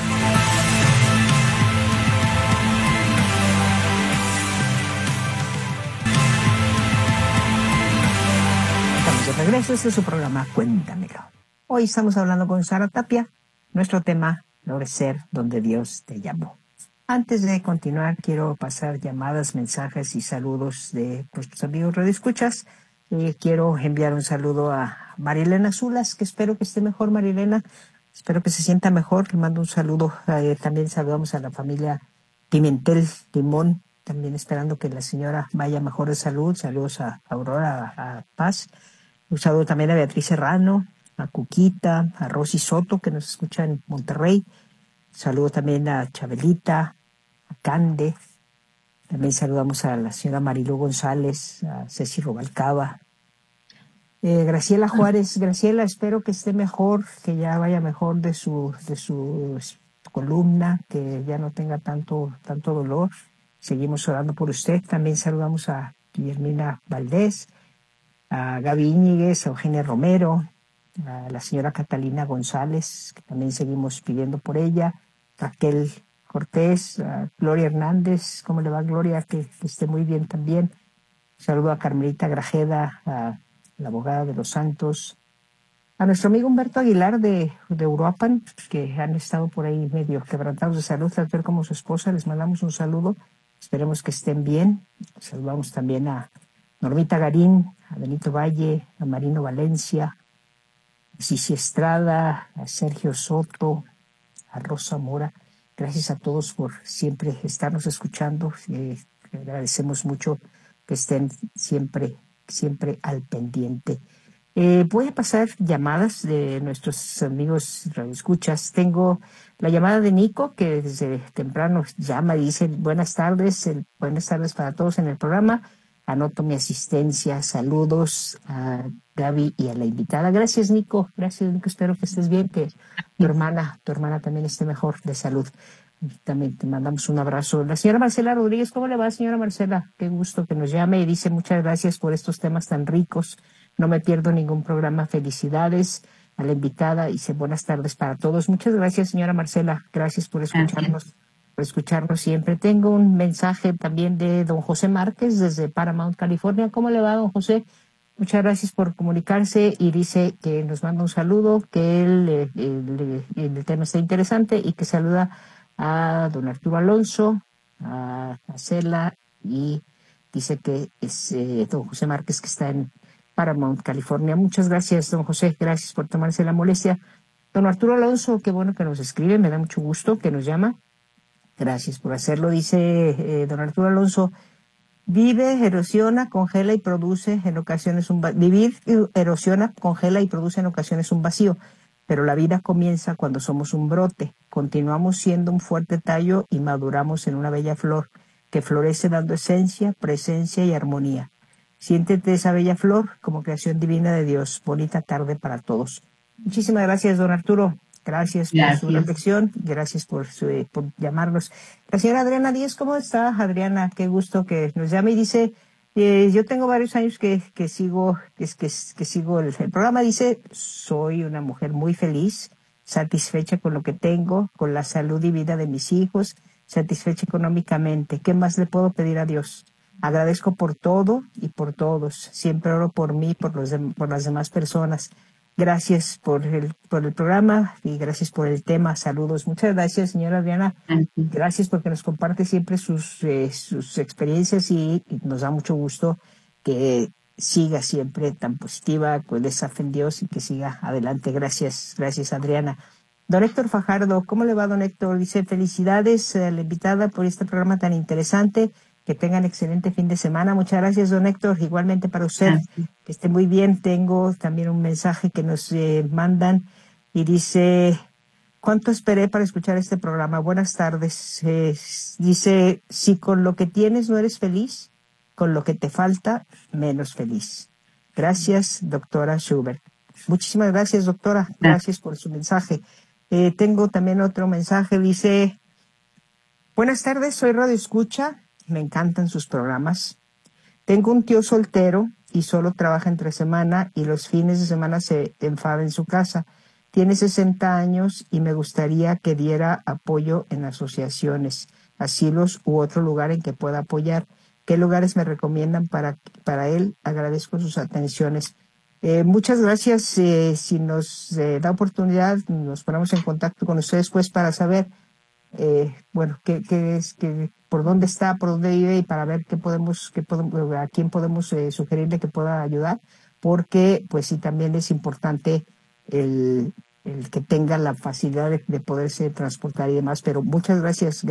Estamos de regreso. Este es su programa Cuéntamelo. Hoy estamos hablando con Sara Tapia. Nuestro tema, florecer donde Dios te llamó. Antes de continuar, quiero pasar llamadas, mensajes y saludos de nuestros amigos radioescuchas. Quiero enviar un saludo a Marilena Zulas, que espero que esté mejor, Marilena. Espero que se sienta mejor. Le mando un saludo. También saludamos a la familia Pimentel Limón, también esperando que la señora vaya mejor de salud. Saludos a Aurora, a Paz. Un saludo también a Beatriz Serrano, a Cuquita, a Rosy Soto, que nos escucha en Monterrey. Saludo también a Chabelita, a Cande. También saludamos a la señora Marilú González, a Ceci Robalcaba. Graciela Juárez. Graciela, espero que esté mejor, que ya vaya mejor de su columna, que ya no tenga tanto dolor. Seguimos orando por usted. También saludamos a Guillermina Valdés, a Gaby Íñiguez, a Eugenia Romero, a la señora Catalina González, que también seguimos pidiendo por ella, Raquel Cortés, a Gloria Hernández. ¿Cómo le va, Gloria? Que esté muy bien también. Saludo a Carmelita Grajeda, a la abogada de los Santos, a nuestro amigo Humberto Aguilar de Uruapan, que han estado por ahí medio quebrantados de salud, al ver como su esposa. Les mandamos un saludo. Esperemos que estén bien. Saludamos también a Normita Garín, a Benito Valle, a Marino Valencia, a Cici Estrada, a Sergio Soto, a Rosa Mora. Gracias a todos por siempre estarnos escuchando. Agradecemos mucho que estén siempre al pendiente. Voy a pasar llamadas de nuestros amigos radioescuchas. Tengo la llamada de Nico, que desde temprano llama y dice buenas tardes para todos en el programa. Anoto mi asistencia. Saludos a Gaby y a la invitada. Gracias, Nico. Espero que estés bien, que tu hermana también esté mejor de salud. También te mandamos un abrazo. La señora Marcela Rodríguez, ¿cómo le va, señora Marcela? Qué gusto que nos llame y dice muchas gracias por estos temas tan ricos. No me pierdo ningún programa. Felicidades a la invitada. Dice buenas tardes para todos. Muchas gracias, señora Marcela. Gracias por escucharnos siempre. Tengo un mensaje también de don José Márquez desde Paramount, California. ¿Cómo le va, don José? Muchas gracias por comunicarse y dice que nos manda un saludo, que el tema está interesante y que saluda a don Arturo Alonso, a Cela, y dice que es don José Márquez, que está en Paramount, California. Muchas gracias, don José. Gracias por tomarse la molestia. Don Arturo Alonso, qué bueno que nos escribe, me da mucho gusto que nos llama. Gracias por hacerlo. Dice don Arturo Alonso, vive, erosiona, congela y produce en ocasiones un vacío. Vivir erosiona, congela y produce en ocasiones un vacío, pero la vida comienza cuando somos un brote. Continuamos siendo un fuerte tallo y maduramos en una bella flor que florece dando esencia, presencia y armonía. Siéntete esa bella flor como creación divina de Dios. Bonita tarde para todos. Muchísimas gracias, don Arturo. Gracias por su reflexión. Gracias por llamarnos. La señora Adriana Díez, ¿cómo está, Adriana? Qué gusto que nos llame y dice, yo tengo varios años que sigo el programa. Dice, soy una mujer muy feliz, satisfecha con lo que tengo, con la salud y vida de mis hijos, satisfecha económicamente. ¿Qué más le puedo pedir a Dios? Agradezco por todo y por todos. Siempre oro por mí, por las demás personas. Gracias por el programa y gracias por el tema. Saludos. Muchas gracias, señora Adriana. Gracias porque nos comparte siempre sus experiencias y nos da mucho gusto que siga siempre tan positiva, con esa fe en Dios y que siga adelante. Gracias, Adriana. Don Héctor Fajardo, ¿cómo le va, don Héctor? Dice, felicidades a la invitada por este programa tan interesante. Que tengan excelente fin de semana. Muchas gracias, don Héctor. Igualmente para usted. Que esté muy bien. Tengo también un mensaje que nos mandan y dice, ¿cuánto esperé para escuchar este programa? Buenas tardes. Dice, si con lo que tienes no eres feliz, con lo que te falta, menos feliz. Gracias, doctora Schubert. Muchísimas gracias, doctora. Gracias por su mensaje. Tengo también otro mensaje. Dice, buenas tardes, soy Radio Escucha. Me encantan sus programas. Tengo un tío soltero y solo trabaja entre semana y los fines de semana se enfada en su casa. Tiene 60 años y me gustaría que diera apoyo en asociaciones, asilos u otro lugar en que pueda apoyar. ¿Qué lugares me recomiendan para él? Agradezco sus atenciones. Muchas gracias. Si nos da oportunidad, nos ponemos en contacto con ustedes pues para saber por dónde está, por dónde vive y para ver a quién podemos sugerirle que pueda ayudar, porque pues sí también es importante el que tenga la facilidad de poderse transportar y demás. Pero muchas gracias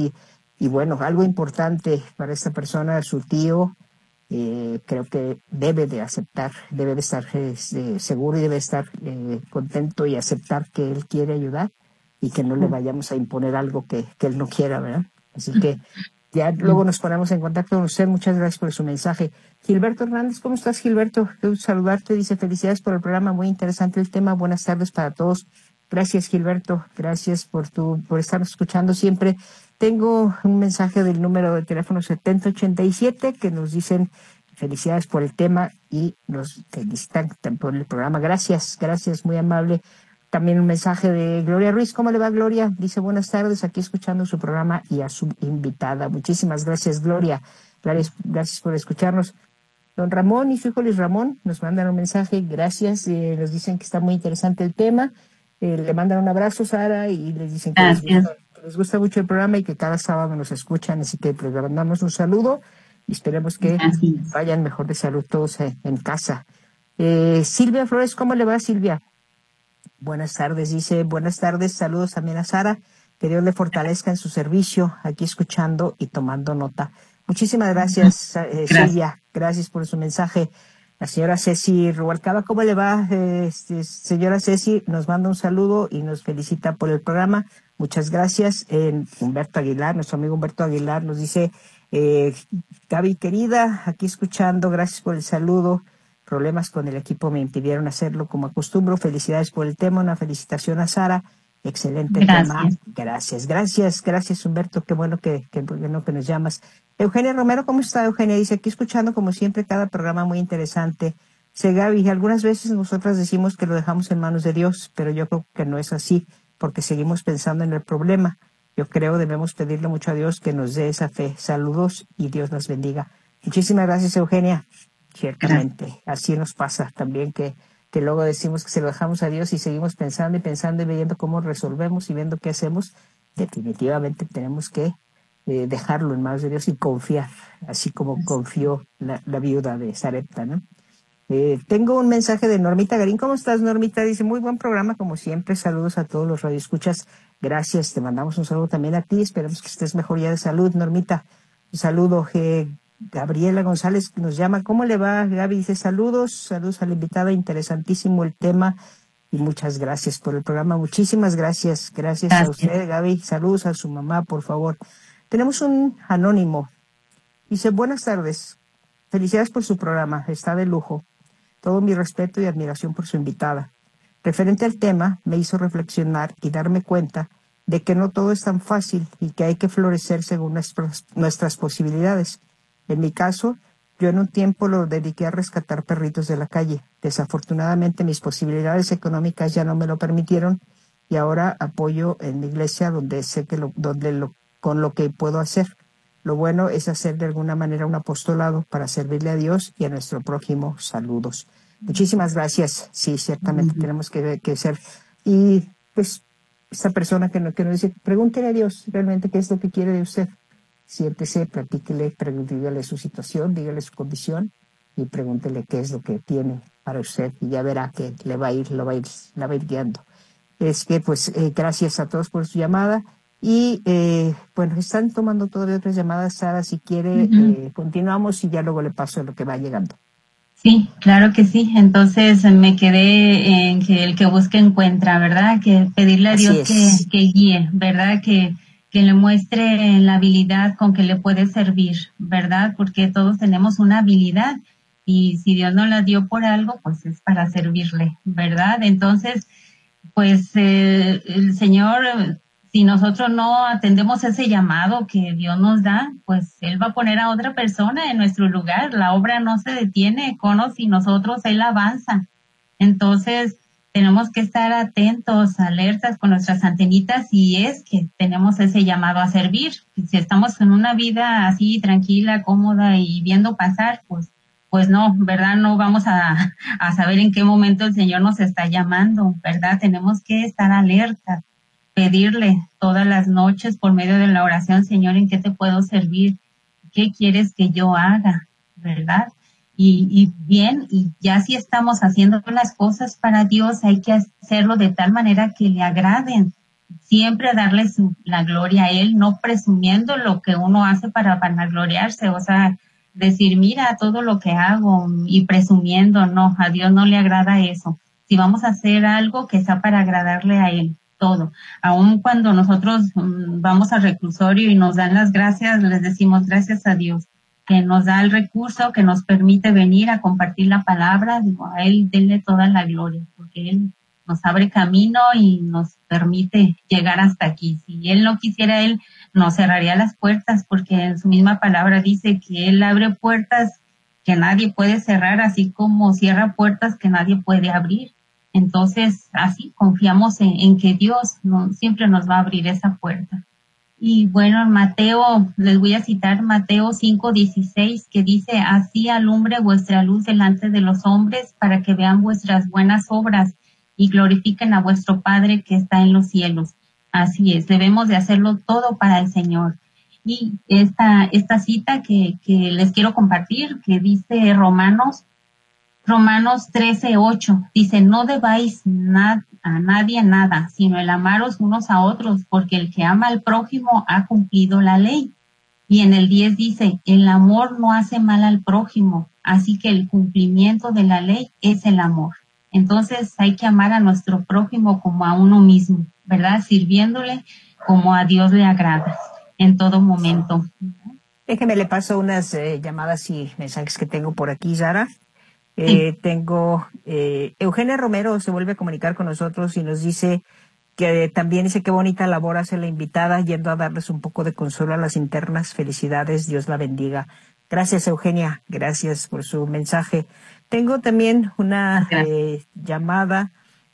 y bueno, algo importante para esta persona, su tío, creo que debe de aceptar, debe de estar seguro y debe estar contento y aceptar que él quiere ayudar y que no le vayamos a imponer algo que él no quiera, ¿verdad? Así que ya luego nos ponemos en contacto con usted. Muchas gracias por su mensaje. Gilberto Hernández, ¿cómo estás, Gilberto? Quiero saludarte. Dice, felicidades por el programa, muy interesante el tema. Buenas tardes para todos. Gracias, Gilberto. Gracias por estarnos escuchando siempre. Tengo un mensaje del número de teléfono 7087 que nos dicen felicidades por el tema y nos felicitan por el programa. Gracias, muy amable. También un mensaje de Gloria Ruiz. ¿Cómo le va, Gloria? Dice, buenas tardes, aquí escuchando su programa y a su invitada. Muchísimas gracias, Gloria. Gracias por escucharnos. Don Ramón y su hijo Luis Ramón nos mandan un mensaje. Gracias. Nos dicen que está muy interesante el tema. Le mandan un abrazo, Sara, y les dicen que les gusta mucho el programa y que cada sábado nos escuchan. Así que les mandamos un saludo y esperemos que vayan mejor de salud todos en casa. Silvia Flores, ¿cómo le va, Silvia? Buenas tardes, dice, buenas tardes, saludos también a Sara, que Dios le fortalezca en su servicio, aquí escuchando y tomando nota. Muchísimas gracias, Silvia, gracias por su mensaje. La señora Ceci Rubalcaba, ¿cómo le va? Señora Ceci, nos manda un saludo y nos felicita por el programa. Muchas gracias. Humberto Aguilar, nuestro amigo Humberto Aguilar, nos dice, Gaby querida, aquí escuchando, gracias por el saludo. Problemas con el equipo me impidieron hacerlo como acostumbro. Felicidades por el tema. Una felicitación a Sara. Excelente tema. Gracias, Humberto. Qué bueno que nos llamas. Eugenia Romero, ¿cómo está, Eugenia? Dice, aquí escuchando como siempre cada programa muy interesante. Dice, Gaby, algunas veces nosotras decimos que lo dejamos en manos de Dios, pero yo creo que no es así, porque seguimos pensando en el problema. Yo creo debemos pedirle mucho a Dios que nos dé esa fe. Saludos y Dios nos bendiga. Muchísimas gracias, Eugenia. Ciertamente, así nos pasa también que luego decimos que se lo dejamos a Dios y seguimos pensando y viendo cómo resolvemos y viendo qué hacemos. Definitivamente tenemos que dejarlo en manos de Dios y confiar, así como confió la viuda de Sarepta, ¿no? Tengo un mensaje de Normita Garín. ¿Cómo estás, Normita? Dice, muy buen programa, como siempre. Saludos a todos los radioescuchas. Gracias, te mandamos un saludo también a ti. Esperemos que estés mejor ya de salud, Normita. Un saludo. Gabriela González nos llama. ¿Cómo le va, Gaby? Dice, saludos a la invitada. Interesantísimo el tema y muchas gracias por el programa. Muchísimas gracias. Gracias a usted, Gaby. Saludos a su mamá, por favor. Tenemos un anónimo. Dice, buenas tardes. Felicidades por su programa. Está de lujo. Todo mi respeto y admiración por su invitada. Referente al tema, me hizo reflexionar y darme cuenta de que no todo es tan fácil y que hay que florecer según nuestras posibilidades. En mi caso, yo en un tiempo lo dediqué a rescatar perritos de la calle. Desafortunadamente, mis posibilidades económicas ya no me lo permitieron y ahora apoyo en mi iglesia donde sé que con lo que puedo hacer. Lo bueno es hacer de alguna manera un apostolado para servirle a Dios y a nuestro prójimo. Saludos. Muchísimas gracias. Sí, ciertamente tenemos que ser. Y pues esta persona que nos dice, pregúntele a Dios realmente qué es lo que quiere de usted. Siéntese, platíquele, dígale su situación, dígale su condición y pregúntele qué es lo que tiene para usted y ya verá que le va a ir, la va a ir guiando. Es que pues gracias a todos por su llamada y bueno, están tomando todavía otras llamadas. Sara, si quiere, continuamos y ya luego le paso lo que va llegando. Sí, claro que sí. Entonces me quedé en que el que busca encuentra, ¿verdad? Que pedirle a Dios que guíe, ¿verdad? Que le muestre la habilidad con que le puede servir, ¿verdad? Porque todos tenemos una habilidad y si Dios nos la dio por algo, pues es para servirle, ¿verdad? Entonces, pues el Señor, si nosotros no atendemos ese llamado que Dios nos da, pues Él va a poner a otra persona en nuestro lugar. La obra no se detiene con o sin nosotros, Él avanza. Entonces, tenemos que estar atentos, alertas con nuestras antenitas si es que tenemos ese llamado a servir. Si estamos en una vida así tranquila, cómoda y viendo pasar, pues no, ¿verdad? No vamos a saber en qué momento el Señor nos está llamando, ¿verdad? Tenemos que estar alerta, pedirle todas las noches por medio de la oración, Señor, ¿en qué te puedo servir? ¿Qué quieres que yo haga? ¿Verdad? Y bien, y ya si estamos haciendo las cosas para Dios, hay que hacerlo de tal manera que le agraden. Siempre darle la gloria a Él, no presumiendo lo que uno hace para vanagloriarse, o sea, decir, mira todo lo que hago y presumiendo, no, a Dios no le agrada eso. Si vamos a hacer algo que sea para agradarle a Él, todo. Aun cuando nosotros vamos al reclusorio y nos dan las gracias, les decimos gracias a Dios, que nos da el recurso, que nos permite venir a compartir la palabra, digo, a Él denle toda la gloria, porque Él nos abre camino y nos permite llegar hasta aquí. Si Él no quisiera, Él nos cerraría las puertas, porque en su misma palabra dice que Él abre puertas que nadie puede cerrar, así como cierra puertas que nadie puede abrir. Entonces, así confiamos en que Dios siempre nos va a abrir esa puerta. Y bueno, en Mateo, les voy a citar Mateo 5:16, que dice, así alumbre vuestra luz delante de los hombres para que vean vuestras buenas obras y glorifiquen a vuestro Padre que está en los cielos. Así es, debemos de hacerlo todo para el Señor. Y esta cita que les quiero compartir, que dice Romanos 13:8, dice, no debáis a nadie nada, sino el amaros unos a otros, porque el que ama al prójimo ha cumplido la ley. Y en el 10 dice, el amor no hace mal al prójimo, así que el cumplimiento de la ley es el amor. Entonces hay que amar a nuestro prójimo como a uno mismo, ¿verdad? Sirviéndole como a Dios le agrada en todo momento. Déjeme, le paso unas llamadas y mensajes que tengo por aquí, Sara. Tengo Eugenia Romero se vuelve a comunicar con nosotros y nos dice que también dice qué bonita labor hace la invitada yendo a darles un poco de consuelo a las internas. Felicidades, Dios la bendiga. Gracias, Eugenia, gracias por su mensaje. Tengo también una llamada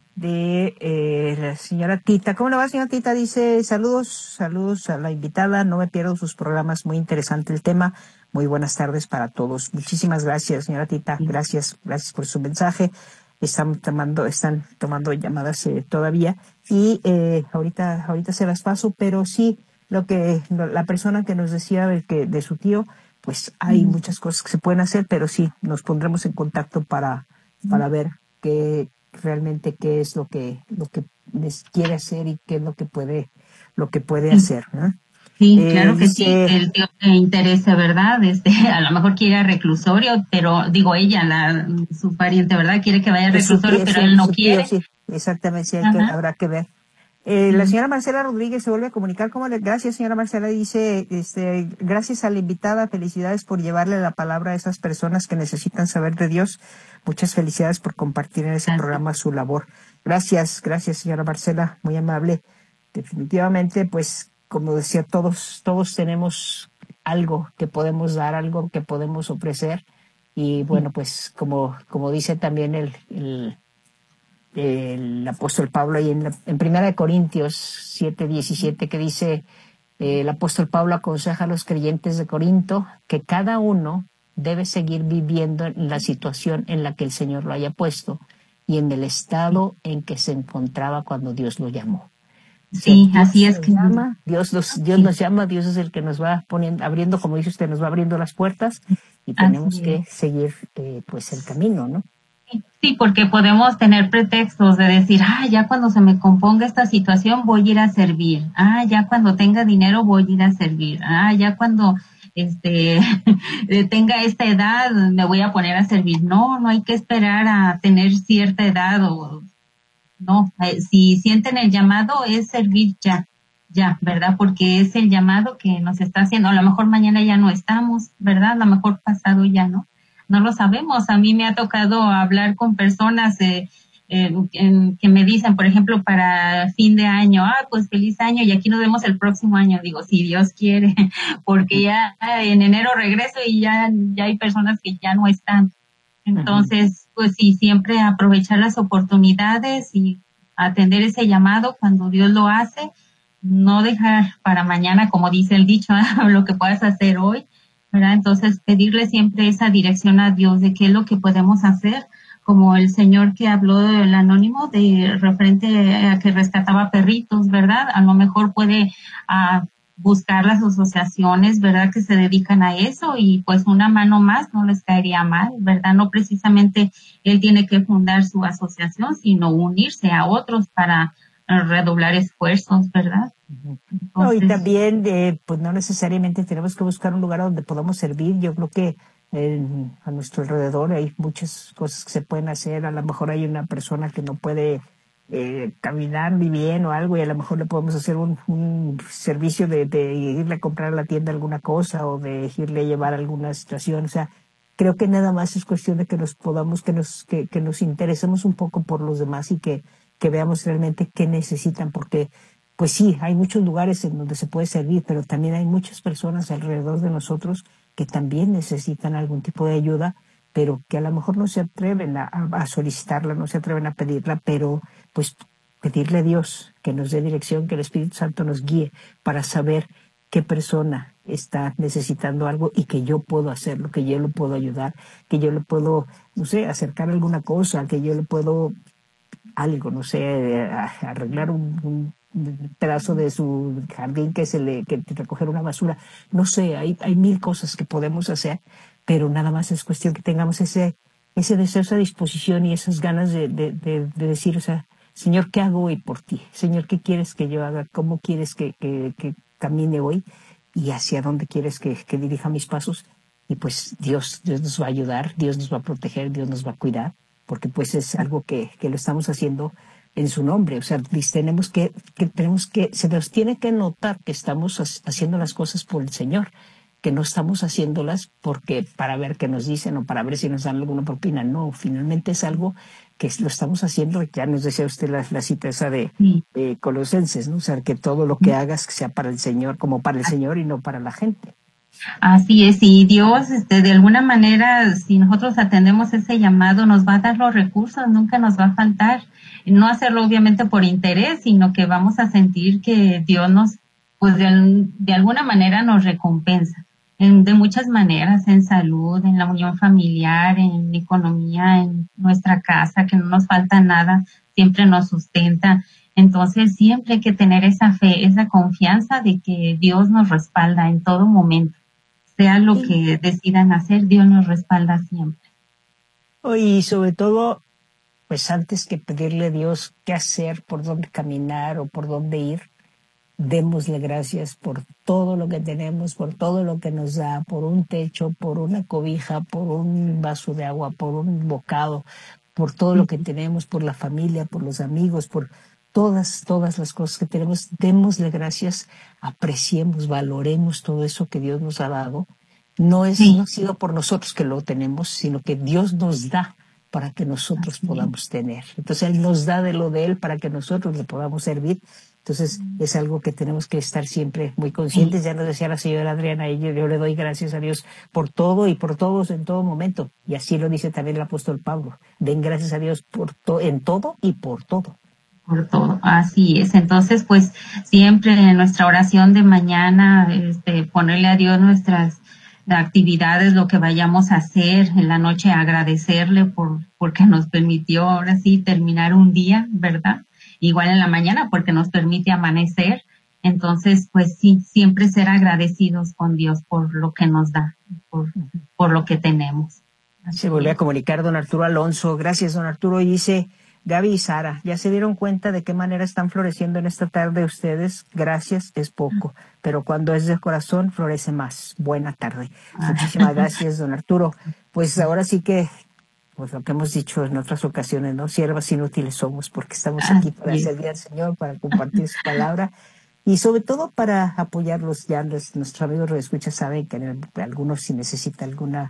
de la señora Tita. ¿Cómo le va, señora Tita? Dice, saludos a la invitada, no me pierdo sus programas, muy interesante el tema. Muy buenas tardes para todos. Muchísimas gracias, señora Tita. Gracias por su mensaje. Están tomando llamadas todavía y ahorita se las paso, pero sí la persona que nos decía de su tío, pues hay muchas cosas que se pueden hacer, pero sí nos pondremos en contacto para ver qué es lo que les quiere hacer y qué es lo que puede hacer, ¿no? Sí, claro que sí, que el tío le interese, ¿verdad? A lo mejor quiere ir a reclusorio, pero digo ella, su pariente, ¿verdad? Quiere que vaya a reclusorio, pero él no quiere. Sí, exactamente, sí, habrá que ver. La señora Marcela Rodríguez se vuelve a comunicar. Gracias, señora Marcela. Dice, gracias a la invitada, felicidades por llevarle la palabra a esas personas que necesitan saber de Dios. Muchas felicidades por compartir en ese programa su labor. Gracias, señora Marcela, muy amable. Definitivamente, pues, como decía, todos tenemos algo que podemos dar, algo que podemos ofrecer. Y bueno, pues, como dice también el apóstol Pablo ahí en Primera de Corintios 7:17, que dice, el apóstol Pablo aconseja a los creyentes de Corinto que cada uno debe seguir viviendo en la situación en la que el Señor lo haya puesto y en el estado en que se encontraba cuando Dios lo llamó. Sí, Dios así es nos que llama, Dios sí, nos llama, Dios es el que nos va poniendo, abriendo, como dice usted, nos va abriendo las puertas y tenemos así es. que seguir pues el camino, ¿no? Sí, porque podemos tener pretextos de decir, ya cuando se me componga esta situación voy a ir a servir, ya cuando tenga dinero voy a ir a servir, ya cuando tenga esta edad me voy a poner a servir. No, no hay que esperar a tener cierta edad o no, si sienten el llamado es servir ya, ¿verdad? Porque es el llamado que nos está haciendo. A lo mejor mañana ya no estamos, ¿verdad? A lo mejor pasado ya no lo sabemos. A mí me ha tocado hablar con personas que me dicen, por ejemplo, para fin de año, pues feliz año y aquí nos vemos el próximo año. Digo, si Dios quiere, porque ya en enero regreso y ya hay personas que ya no están. Entonces, pues sí, siempre aprovechar las oportunidades y atender ese llamado cuando Dios lo hace, no dejar para mañana, como dice el dicho, lo que puedas hacer hoy, ¿verdad? Entonces, pedirle siempre esa dirección a Dios de qué es lo que podemos hacer, como el señor que habló del anónimo de referente a que rescataba perritos, ¿verdad? A lo mejor puede buscar las asociaciones, ¿verdad?, que se dedican a eso y pues una mano más no les caería mal, ¿verdad? No precisamente él tiene que fundar su asociación, sino unirse a otros para redoblar esfuerzos, ¿verdad? Entonces, No, y también, pues no necesariamente tenemos que buscar un lugar donde podamos servir. Yo creo que a nuestro alrededor hay muchas cosas que se pueden hacer. A lo mejor hay una persona que no puede caminar muy bien o algo y a lo mejor le podemos hacer un servicio de irle a comprar a la tienda alguna cosa o de irle a llevar alguna situación. O sea, creo que nada más es cuestión de que nos podamos, que nos interesemos un poco por los demás y que veamos realmente qué necesitan, porque pues sí, hay muchos lugares en donde se puede servir, pero también hay muchas personas alrededor de nosotros que también necesitan algún tipo de ayuda, pero que a lo mejor no se atreven a solicitarla, no se atreven a pedirla, pero pues pedirle a Dios que nos dé dirección, que el Espíritu Santo nos guíe para saber qué persona está necesitando algo y que yo puedo hacerlo, que yo lo puedo ayudar, que yo le puedo, no sé, acercar alguna cosa, que yo le puedo algo, no sé, arreglar un pedazo de su jardín que recoger una basura, no sé, hay mil cosas que podemos hacer, pero nada más es cuestión que tengamos ese deseo, esa disposición y esas ganas de decir, o sea, Señor, ¿qué hago hoy por ti? Señor, ¿qué quieres que yo haga? ¿Cómo quieres que camine hoy? ¿Y hacia dónde quieres que dirija mis pasos? Y pues Dios nos va a ayudar, Dios nos va a proteger, Dios nos va a cuidar, porque pues es algo que lo estamos haciendo en su nombre. O sea, tenemos que se nos tiene que notar que estamos haciendo las cosas por el Señor, que no estamos haciéndolas porque para ver qué nos dicen o para ver si nos dan alguna propina. No, finalmente es algo que lo estamos haciendo. Ya nos decía usted la cita esa de Colosenses, ¿no? O sea, que todo lo que hagas que sea para el Señor, como para el Señor y no para la gente. Así es, y Dios, de alguna manera, si nosotros atendemos ese llamado, nos va a dar los recursos, nunca nos va a faltar. No hacerlo obviamente por interés, sino que vamos a sentir que Dios nos, pues de alguna manera nos recompensa. De muchas maneras, en salud, en la unión familiar, en economía, en nuestra casa, que no nos falta nada, siempre nos sustenta. Entonces, siempre hay que tener esa fe, esa confianza de que Dios nos respalda en todo momento. Sea lo que decidan hacer, Dios nos respalda siempre. Y sobre todo, pues antes que pedirle a Dios qué hacer, por dónde caminar o por dónde ir, démosle gracias por todo lo que tenemos, por todo lo que nos da, por un techo, por una cobija, por un vaso de agua, por un bocado, por todo lo que tenemos, por la familia, por los amigos, por todas las cosas que tenemos. Démosle gracias, apreciemos, valoremos todo eso que Dios nos ha dado. No ha sido por nosotros que lo tenemos, sino que Dios nos da para que nosotros podamos tener. Entonces Él nos da de lo de Él para que nosotros le podamos servir. Entonces es algo que tenemos que estar siempre muy conscientes. Ya nos decía la señora Adriana, y yo le doy gracias a Dios por todo y por todos en todo momento. Y así lo dice también el apóstol Pablo. Den gracias a Dios en todo y por todo. Por todo, así es. Entonces, pues siempre en nuestra oración de mañana, ponerle a Dios actividades, lo que vayamos a hacer en la noche, agradecerle porque nos permitió ahora sí terminar un día, ¿verdad? Igual en la mañana porque nos permite amanecer. Entonces, pues sí, siempre ser agradecidos con Dios por lo que nos da, por lo que tenemos. Se volvió a comunicar don Arturo Alonso. Gracias, don Arturo. Y dice, Gaby y Sara, ¿ya se dieron cuenta de qué manera están floreciendo en esta tarde ustedes? Gracias, es poco, pero cuando es de corazón, florece más. Buena tarde. Muchísimas gracias, don Arturo. Pues ahora sí que, pues lo que hemos dicho en otras ocasiones, ¿no? Siervas inútiles somos, porque estamos aquí para servir al Señor, para compartir su palabra. Y sobre todo para apoyarlos. Ya nuestros amigos radioescuchas saben que algunos si necesita alguna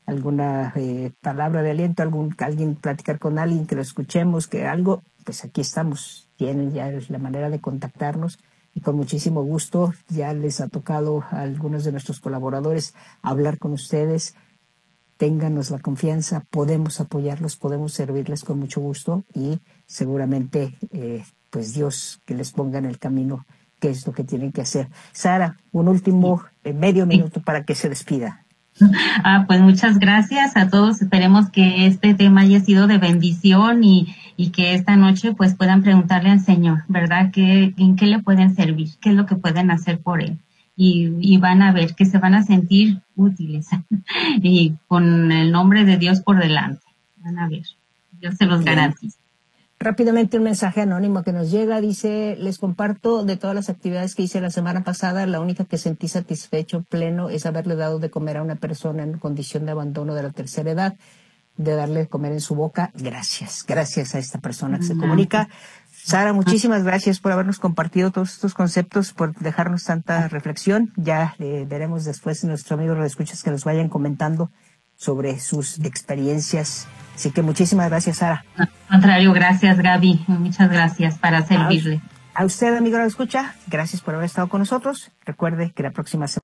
palabra de aliento, alguien platicar con alguien, que lo escuchemos, que algo, pues aquí estamos. Tienen ya la manera de contactarnos y con muchísimo gusto ya les ha tocado a algunos de nuestros colaboradores hablar con ustedes. Ténganos la confianza, podemos apoyarlos, podemos servirles con mucho gusto y seguramente pues Dios que les ponga en el camino qué es lo que tienen que hacer. Sara, un último medio minuto para que se despida. Pues muchas gracias a todos. Esperemos que este tema haya sido de bendición y que esta noche pues puedan preguntarle al Señor, ¿verdad? ¿En qué le pueden servir? ¿Qué es lo que pueden hacer por Él? Y van a ver que se van a sentir útiles y con el nombre de Dios por delante. Van a ver. Dios se los garantiza. Rápidamente un mensaje anónimo que nos llega, dice, les comparto de todas las actividades que hice la semana pasada, la única que sentí satisfecho, pleno, es haberle dado de comer a una persona en condición de abandono de la tercera edad, de darle de comer en su boca. Gracias a esta persona que se comunica. Sara, muchísimas gracias por habernos compartido todos estos conceptos, por dejarnos tanta reflexión. Ya veremos después en nuestros amigos radioescuchas que nos vayan comentando sobre sus experiencias. Así que muchísimas gracias, Sara. Al contrario, gracias, Gaby. Muchas gracias para servirle. A usted, amigo, lo escucha. Gracias por haber estado con nosotros. Recuerde que la próxima semana